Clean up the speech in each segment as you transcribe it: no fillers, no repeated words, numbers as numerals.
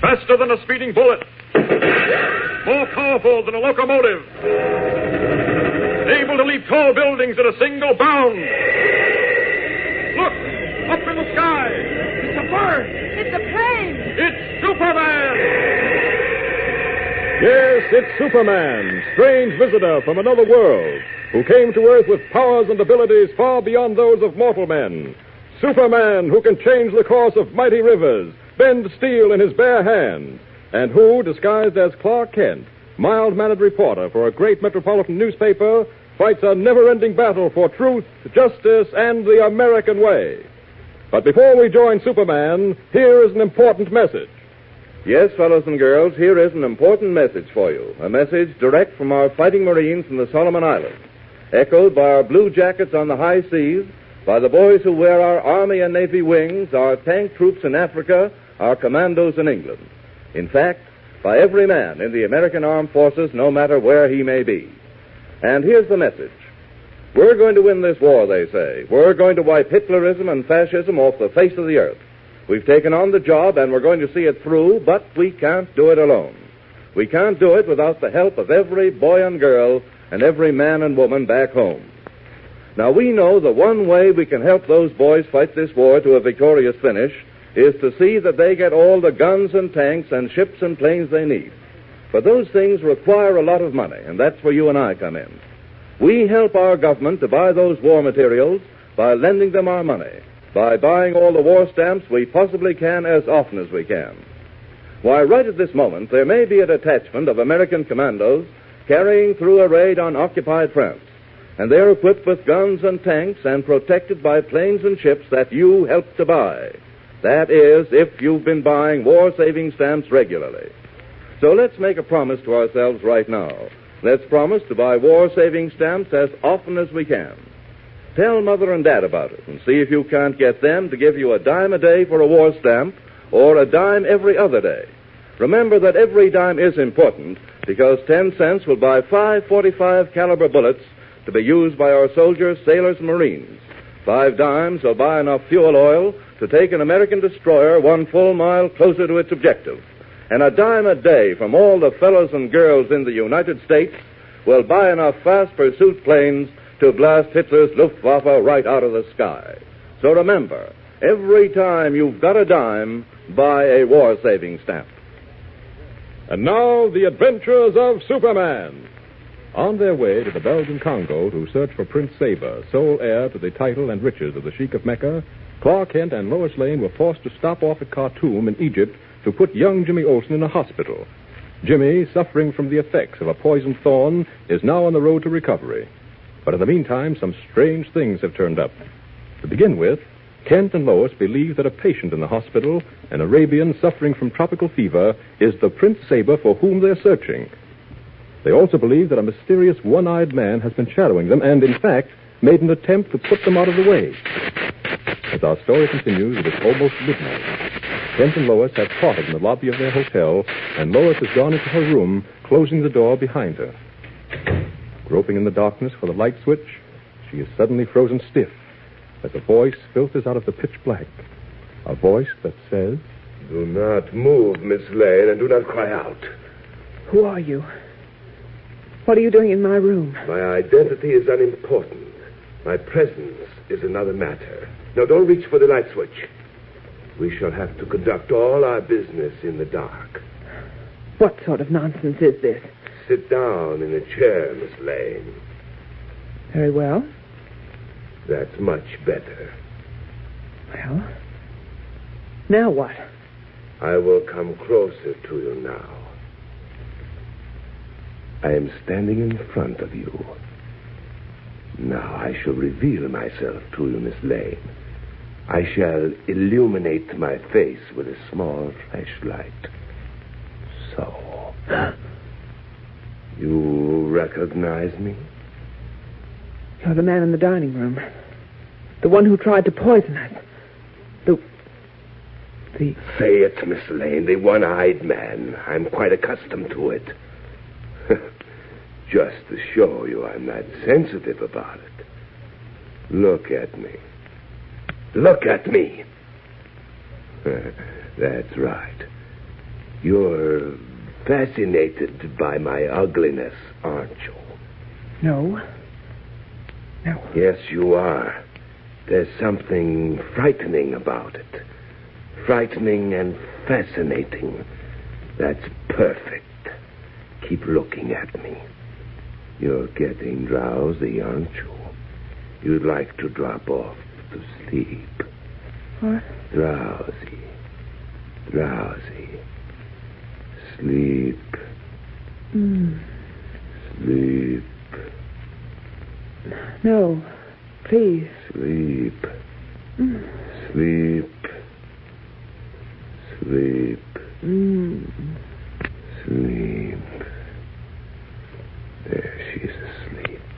Faster than a speeding bullet. More powerful than a locomotive. Able to leap tall buildings at a single bound. Look! Up in the sky! It's a bird! It's a plane! It's Superman! Yes, it's Superman, strange visitor from another world, who came to Earth with powers and abilities far beyond those of mortal men. Superman, who can change the course of mighty rivers, bend steel in his bare hand, and who, disguised as Clark Kent, mild-mannered reporter for a great metropolitan newspaper, fights a never-ending battle for truth, justice, and the American way. But before we join Superman, here is an important message. Yes, fellows and girls, here is an important message for you. A message direct from our fighting Marines from the Solomon Islands, echoed by our blue jackets on the high seas, by the boys who wear our Army and Navy wings, our tank troops in Africa, our commandos in England. In fact, by every man in the American armed forces, no matter where he may be. And here's the message. We're going to win this war, they say. We're going to wipe Hitlerism and fascism off the face of the earth. We've taken on the job, and we're going to see it through, but we can't do it alone. We can't do it without the help of every boy and girl and every man and woman back home. Now, we know the one way we can help those boys fight this war to a victorious finish is to see that they get all the guns and tanks and ships and planes they need. But those things require a lot of money, and that's where you and I come in. We help our government to buy those war materials by lending them our money, by buying all the war stamps we possibly can as often as we can. Why, right at this moment, there may be a detachment of American commandos carrying through a raid on occupied France, and they're equipped with guns and tanks and protected by planes and ships that you helped to buy. That is, if you've been buying war-saving stamps regularly. So let's make a promise to ourselves right now. Let's promise to buy war-saving stamps as often as we can. Tell Mother and Dad about it and see if you can't get them to give you a dime a day for a war stamp or a dime every other day. Remember that every dime is important because 10 cents will buy 5 .45 caliber bullets to be used by our soldiers, sailors, and Marines. 5 dimes will buy enough fuel oil to take an American destroyer 1 full mile closer to its objective. And a dime a day from all the fellows and girls in the United States will buy enough fast pursuit planes to blast Hitler's Luftwaffe right out of the sky. So remember, every time you've got a dime, buy a war-saving stamp. And now, the adventures of Superman. On their way to the Belgian Congo to search for Prince Saber, sole heir to the title and riches of the Sheik of Mecca, Clark Kent and Lois Lane were forced to stop off at Khartoum in Egypt to put young Jimmy Olsen in a hospital. Jimmy, suffering from the effects of a poisoned thorn, is now on the road to recovery. But in the meantime, some strange things have turned up. To begin with, Kent and Lois believe that a patient in the hospital, an Arabian suffering from tropical fever, is the Prince Saber for whom they're searching. They also believe that a mysterious one-eyed man has been shadowing them and, in fact, made an attempt to put them out of the way. As our story continues, it is almost midnight. Kent and Lois have parted in the lobby of their hotel, and Lois has gone into her room, closing the door behind her. Groping in the darkness for the light switch, she is suddenly frozen stiff as a voice filters out of the pitch black. A voice that says, "Do not move, Miss Lane, and do not cry out. Who are you? What are you doing in my room? My identity is unimportant. My presence is another matter. Now, don't reach for the light switch. We shall have to conduct all our business in the dark. What sort of nonsense is this? Sit down in a chair, Miss Lane. Very well. That's much better. Well, now what? I will come closer to you now. I am standing in front of you. Now I shall reveal myself to you, Miss Lane. I shall illuminate my face with a small flashlight. So. You recognize me? You're the man in the dining room. The one who tried to poison us. The... Say it, Miss Lane, the one-eyed man. I'm quite accustomed to it. Just to show you I'm not sensitive about it. Look at me. Look at me. That's right. You're fascinated by my ugliness, aren't you? No. Yes, you are. There's something frightening about it. Frightening and fascinating. That's perfect. Keep looking at me. You're getting drowsy, aren't you? You'd like to drop off to sleep. What? Drowsy. Sleep. Sleep. No. Please. Sleep. Sleep. Sleep. Sleep. There, she's asleep.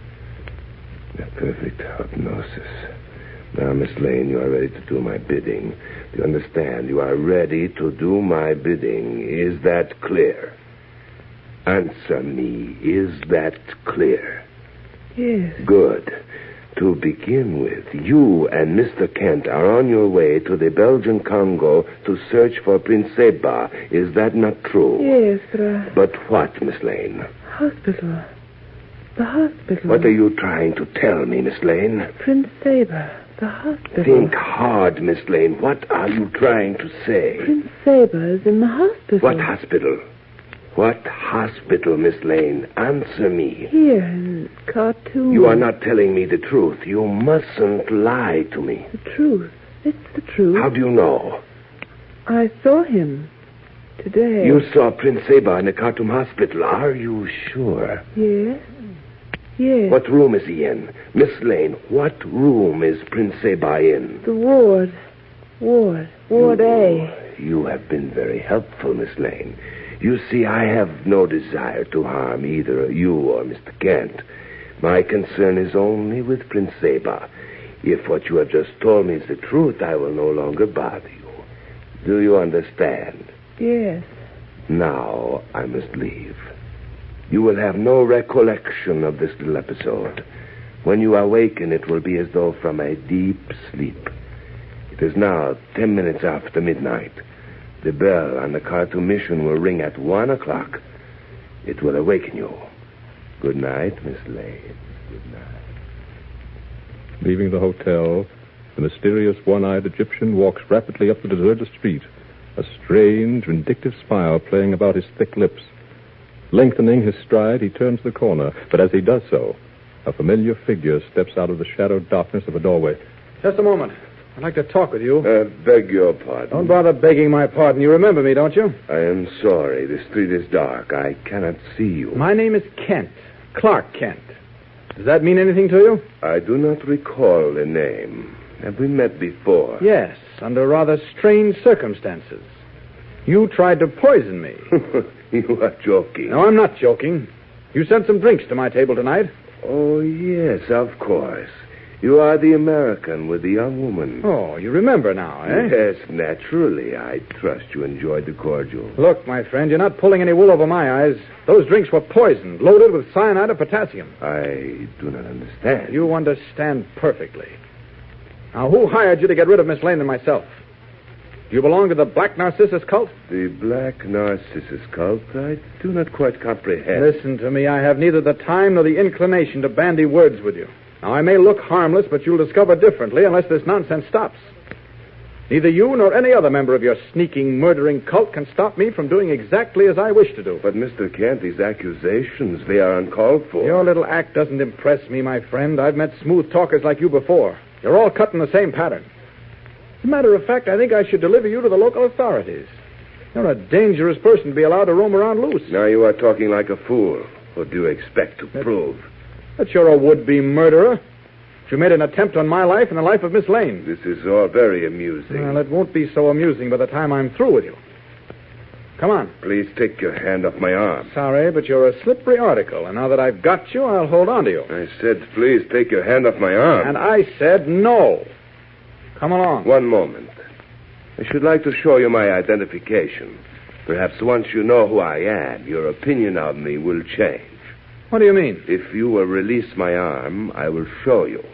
A perfect hypnosis. Now, Miss Lane, you are ready to do my bidding. Do you understand? You are ready to do my bidding. Is that clear? Answer me. Is that clear? Yes. Good. To begin with, you and Mr. Kent are on your way to the Belgian Congo to search for Prince Seba. Is that not true? Yes, But what, Miss Lane? Hospital. The hospital. What are you trying to tell me, Miss Lane? Prince Saber. The hospital. Think hard, Miss Lane. What are you trying to say? Prince Saber is in the hospital. What hospital? What hospital, Miss Lane? Answer me. Here in Khartoum. You are not telling me the truth. You mustn't lie to me. The truth. It's the truth. How do you know? I saw him today. You saw Prince Seba in the Khartoum hospital. Are you sure? Yes. Yes. What room is he in? Miss Lane, what room is Prince Seba in? The ward. Ward A. You have been very helpful, Miss Lane. You see, I have no desire to harm either you or Mr. Kent. My concern is only with Prince Seba. If what you have just told me is the truth, I will no longer bother you. Do you understand? Yes. Now I must leave. You will have no recollection of this little episode. When you awaken, it will be as though from a deep sleep. It is now 10 minutes after midnight. The bell on the Khartoum mission will ring at 1 o'clock. It will awaken you. Good night, Miss Lane. Good night. Leaving the hotel, the mysterious one-eyed Egyptian walks rapidly up the deserted street, a strange, vindictive smile playing about his thick lips. Lengthening his stride, he turns the corner, but as he does so, a familiar figure steps out of the shadowed darkness of a doorway. Just a moment. I'd like to talk with you. Beg your pardon. Don't bother begging my pardon. You remember me, don't you? I am sorry. The street is dark. I cannot see you. My name is Kent. Clark Kent. Does that mean anything to you? I do not recall the name. Have we met before? Yes, under rather strange circumstances. You tried to poison me. You are joking. No, I'm not joking. You sent some drinks to my table tonight. Oh, yes, of course. You are the American with the young woman. Oh, you remember now, eh? Yes, naturally. I trust you enjoyed the cordial. Look, my friend, you're not pulling any wool over my eyes. Those drinks were poisoned, loaded with cyanide of potassium. I do not understand. You understand perfectly. Now, who hired you to get rid of Miss Lane and myself? Do you belong to the Black Narcissus cult? The Black Narcissus cult? I do not quite comprehend. Listen to me. I have neither the time nor the inclination to bandy words with you. Now, I may look harmless, but you'll discover differently unless this nonsense stops. Neither you nor any other member of your sneaking, murdering cult can stop me from doing exactly as I wish to do. But, Mr. Kent, these accusations, they are uncalled for. Your little act doesn't impress me, my friend. I've met smooth talkers like you before. You're all cut in the same pattern. As a matter of fact, I think I should deliver you to the local authorities. You're a dangerous person to be allowed to roam around loose. Now you are talking like a fool. What do you expect to prove? That you're a would-be murderer. You made an attempt on my life and the life of Miss Lane. This is all very amusing. Well, it won't be so amusing by the time I'm through with you. Come on. Please take your hand off my arm. Sorry, but you're a slippery article, and now that I've got you, I'll hold on to you. I said, please take your hand off my arm. And I said no. Come along. One moment. I should like to show you my identification. Perhaps once you know who I am, your opinion of me will change. What do you mean? If you will release my arm, I will show you.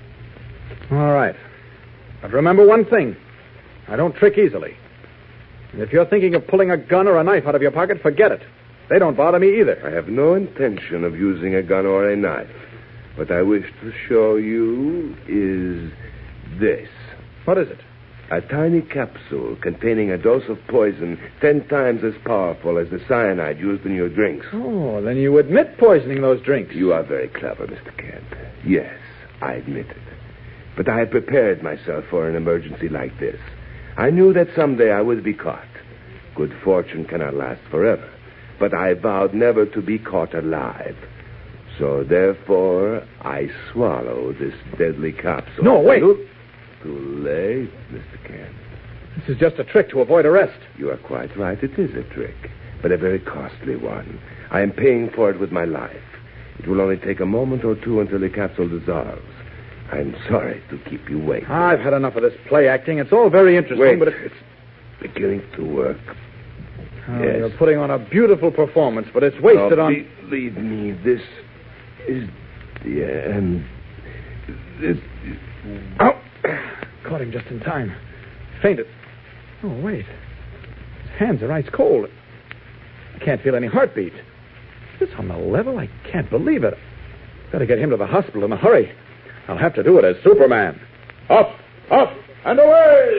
All right. But remember one thing. I don't trick easily. And if you're thinking of pulling a gun or a knife out of your pocket, forget it. They don't bother me either. I have no intention of using a gun or a knife. What I wish to show you is this. What is it? A tiny capsule containing a dose of poison 10 times as powerful as the cyanide used in your drinks. Oh, then you admit poisoning those drinks. You are very clever, Mr. Kent. Yes, I admit it. But I had prepared myself for an emergency like this. I knew that someday I would be caught. Good fortune cannot last forever. But I vowed never to be caught alive. So, therefore, I swallowed this deadly capsule. No, wait. Too late, Mr. Kent. This is just a trick to avoid arrest. You are quite right. It is a trick, but a very costly one. I am paying for it with my life. It will only take a moment or two until the capsule dissolves. I'm sorry to keep you waiting. I've had enough of this play acting. It's all very interesting, Wait, but it's beginning to work. Oh, Yes. You're putting on a beautiful performance, but it's wasted on... Believe me, this is the end. This is... Oh! Caught him just in time. Fainted. Oh, wait. His hands are ice cold. I can't feel any heartbeat. Is this on the level? I can't believe it. Gotta get him to the hospital in a hurry. I'll have to do it as Superman. Up, up, and away!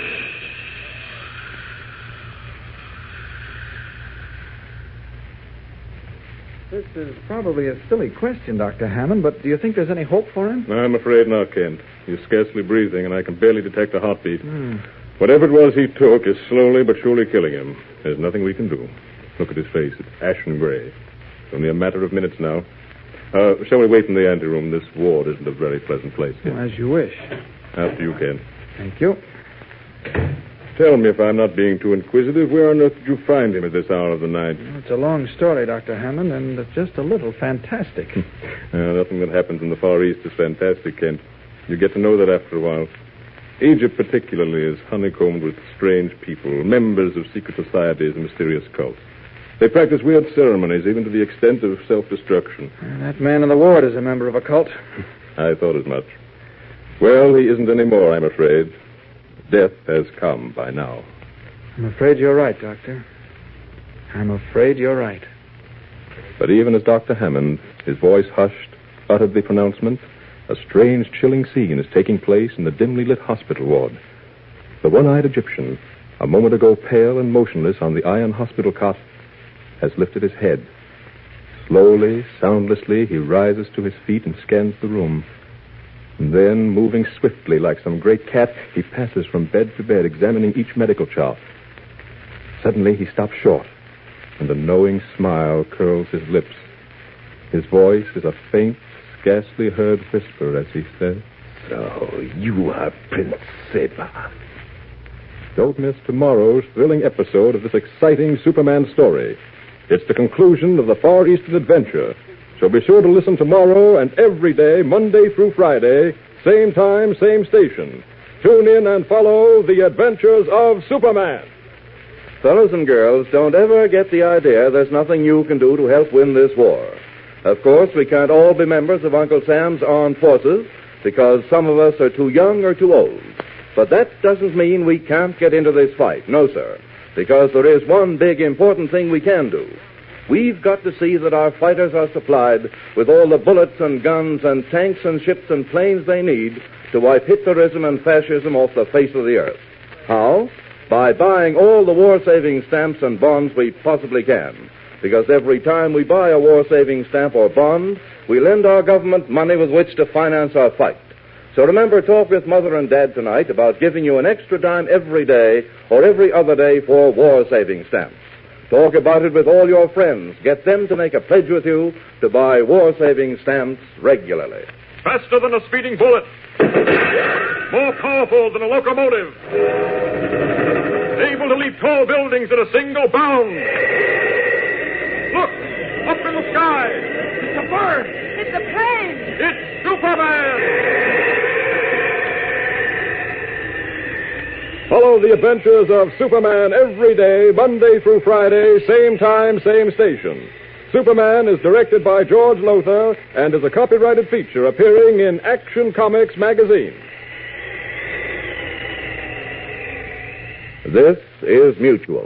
This is probably a silly question, Dr. Hammond, but do you think there's any hope for him? I'm afraid not, Kent. He's scarcely breathing, and I can barely detect a heartbeat. Whatever it was he took is slowly but surely killing him. There's nothing we can do. Look at his face. It's ashen gray. It's only a matter of minutes now. Shall we wait in the anteroom? This ward isn't a very pleasant place, Kent. As you wish. After you, Kent. Thank you. Tell me, if I'm not being too inquisitive, where on earth did you find him at this hour of the night? It's a long story, Dr. Hammond, and just a little fantastic. Nothing that happens in the Far East is fantastic, Kent. You get to know that after a while. Egypt particularly is honeycombed with strange people, members of secret societies and mysterious cults. They practice weird ceremonies, even to the extent of self-destruction. That man in the ward is a member of a cult. I thought as much. Well, he isn't anymore, I'm afraid. Death has come by now. I'm afraid you're right, Doctor. I'm afraid you're right. But even as Dr. Hammond, his voice hushed, uttered the pronouncement, a strange, chilling scene is taking place in the dimly lit hospital ward. The one-eyed Egyptian, a moment ago pale and motionless on the iron hospital cot, has lifted his head. Slowly, soundlessly, he rises to his feet and scans the room. And then, moving swiftly like some great cat, he passes from bed to bed, examining each medical chart. Suddenly, he stops short, and a knowing smile curls his lips. His voice is a faint, scarcely heard whisper as he says, So, you are Prince Seba. Don't miss tomorrow's thrilling episode of this exciting Superman story. It's the conclusion of the Far Eastern adventure. So be sure to listen tomorrow and every day, Monday through Friday, same time, same station. Tune in and follow the adventures of Superman. Fellows and girls, don't ever get the idea there's nothing you can do to help win this war. Of course, we can't all be members of Uncle Sam's armed forces because some of us are too young or too old. But that doesn't mean we can't get into this fight. No, sir. Because there is one big important thing we can do. We've got to see that our fighters are supplied with all the bullets and guns and tanks and ships and planes they need to wipe Hitlerism and fascism off the face of the earth. How? By buying all the war-saving stamps and bonds we possibly can. Because every time we buy a war-saving stamp or bond, we lend our government money with which to finance our fight. So remember, talk with Mother and Dad tonight about giving you an extra dime every day or every other day for war-saving stamps. Talk about it with all your friends. Get them to make a pledge with you to buy war-saving stamps regularly. Faster than a speeding bullet. More powerful than a locomotive. Able to leap tall buildings at a single bound. Look! Up in the sky! It's a bird! It's a plane! It's Superman! Follow the adventures of Superman every day, Monday through Friday, same time, same station. Superman is directed by George Lothar and is a copyrighted feature appearing in Action Comics magazine. This is mutual.